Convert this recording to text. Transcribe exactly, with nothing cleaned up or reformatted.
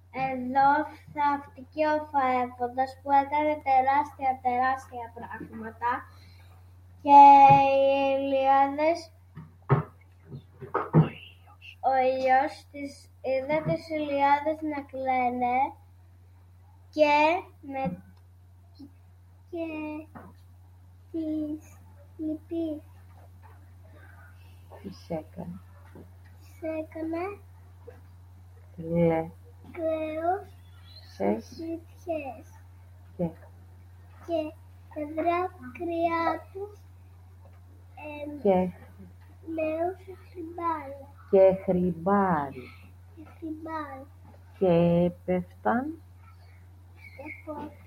Εδώ θαύτηκε ο Φαέφοντας που έκανε τεράστια τεράστια πράγματα και οι Ηλιάδες, ο ήλιος τις είδε τις Ηλιάδες να κλαίνε και με και τις λυπείς. τις έκανε. Τις έκανε Κλε, κρέος σες, ζητιές και, και τα δάκρυά τους εμ, και, λέουσε χριμπάλα και χρυμπάρι και χριμπάλα και έπεφταν από